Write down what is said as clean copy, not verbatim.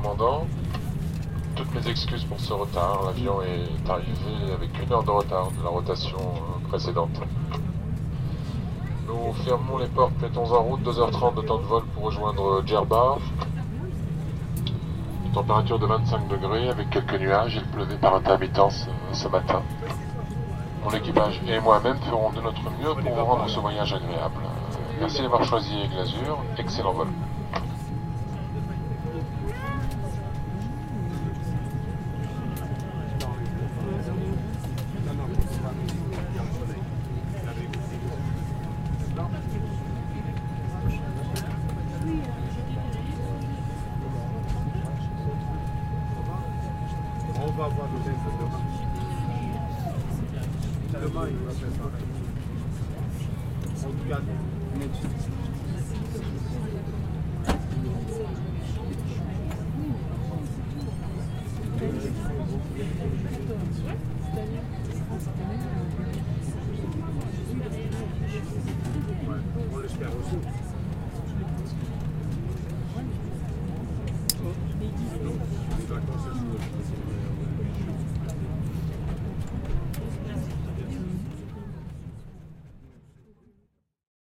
commandant. Toutes mes excuses pour ce retard. L'avion est arrivé avec 1 heure de retard de la rotation précédente. Nous fermons les portes, mettons en route, 2h30 de temps de vol pour rejoindre Djerba. Température de 25 degrés avec quelques nuages. Il pleuvait par intermittence ce matin. Mon équipage et moi-même ferons de notre mieux pour rendre ce voyage agréable. Merci d'avoir choisi Aigle Azur. Excellent vol. On va avoir nos infos. Demain, il va faire ça. On regarde.